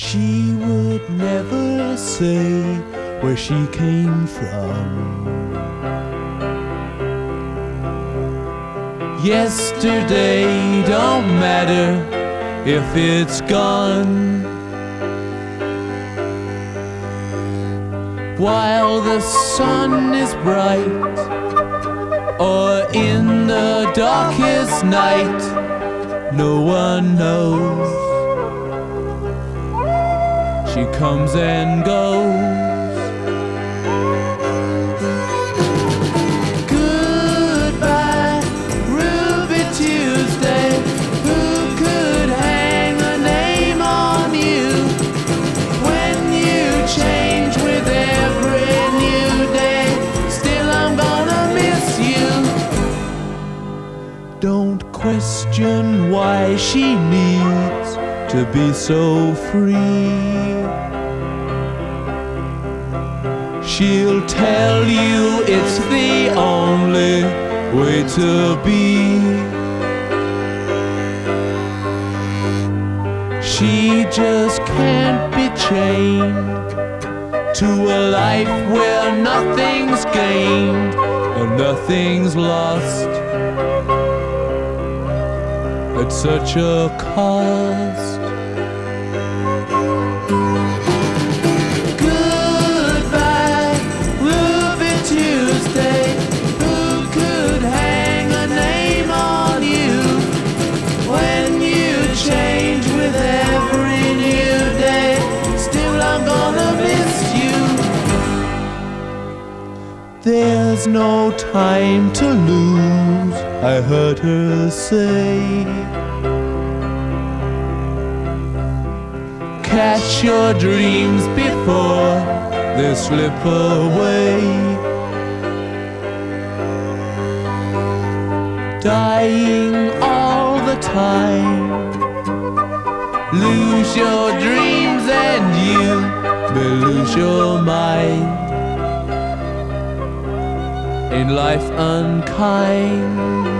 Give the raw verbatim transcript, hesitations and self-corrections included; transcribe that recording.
She would never say where she came from. Yesterday don't matter if it's gone. While the sun is bright, or in the darkest night, no one knows. She comes and goes. Goodbye, Ruby Tuesday. Who could hang a name on you when you change with every new day? Still, I'm gonna miss you. Don't question why she needs to be so free. She'll tell you it's the only way to be. She just can't be chained to a life where nothing's gained and nothing's lost at such a cost. There's no time to lose, I heard her say. Catch your dreams before they slip away. Dying all the time, lose your dreams and you may lose your mind. In life unkind,